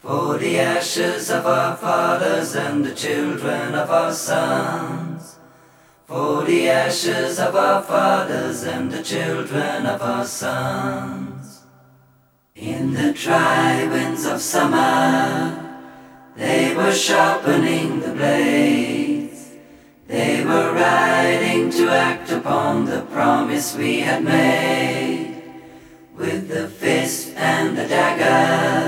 For the ashes of our fathers and the children of our sons. For the ashes of our fathers and the children of our sons. In the dry winds of summer, they were sharpening the blades. They were riding to act upon the promise we had made. With the fist and the dagger,